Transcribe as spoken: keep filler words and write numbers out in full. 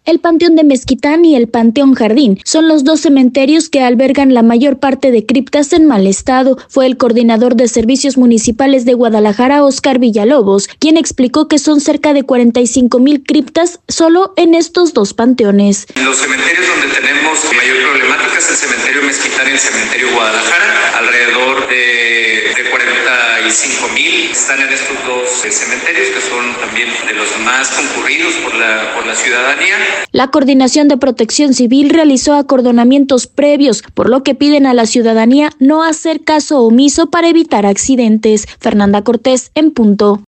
El Panteón de Mezquitán y el Panteón Jardín son los dos cementerios que albergan la mayor parte de criptas en mal estado. Fue el coordinador de servicios municipales de Guadalajara, Oscar Villalobos, quien explicó que son cerca de cuarenta y cinco mil criptas solo en estos dos panteones. Los cementerios donde tenemos mayor problemática es el cementerio Mezquitán y el cementerio Guadalajara, alrededor de, de cuarenta y cinco mil están en estos dos cementerios que son también de los más concurridos por la, por la ciudadanía. La Coordinación de Protección Civil realizó acordonamientos previos, por lo que piden a la ciudadanía no hacer caso omiso para evitar accidentes. Fernanda Cortés, en punto.